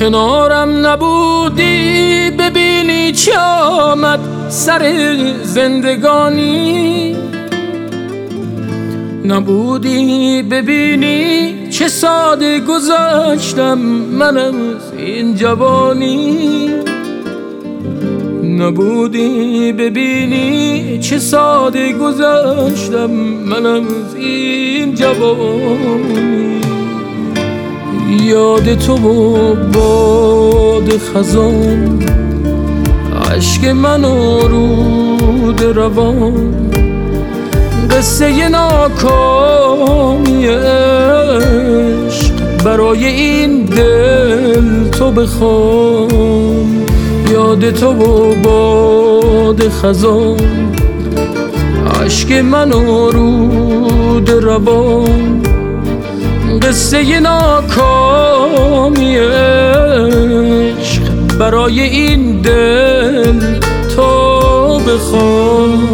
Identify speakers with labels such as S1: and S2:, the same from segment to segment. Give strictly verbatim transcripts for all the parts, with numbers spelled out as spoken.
S1: کنارم نبودی ببینی چه آمد سر زندگانی، نبودی ببینی چه ساده گذاشتم من از این جوانی، نبودی ببینی چه ساده گذاشتم من از این جوانی. یاد تو و باد خزان، عشق من و رود روان، قصه ناکامی عشق برای این دل تو بخوان. یاد تو و باد خزان، عشق من و رود روان، قصه ناکامی عشق برای این دل تو بخوان.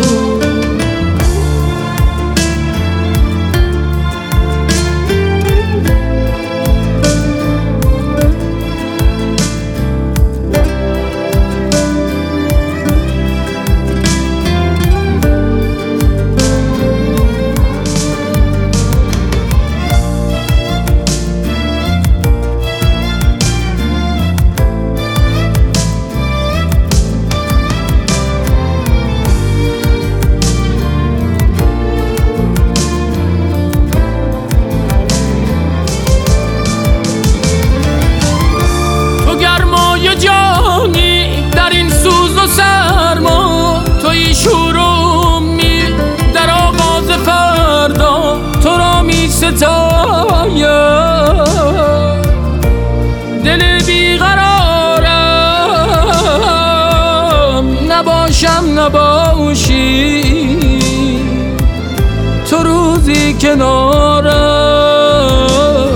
S1: توی شور و امید در آغاز فردا تو را می ستایم، دل بیقرارم نباشم نباشی تو روزی کنارم.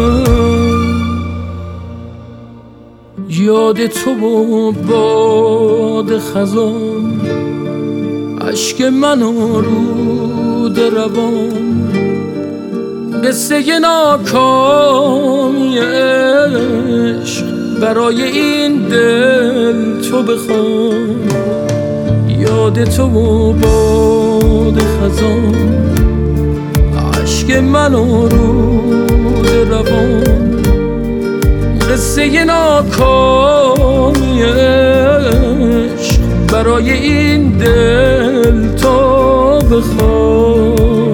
S1: یاد تو و باد خزان، عشق من و رود روان، قصه ناکامی عشق برای این دل تو بخوان. یاد تو و باد خزان، عشق من و رود روان، قصه ناکامی عشق برای این دل تو بخوان.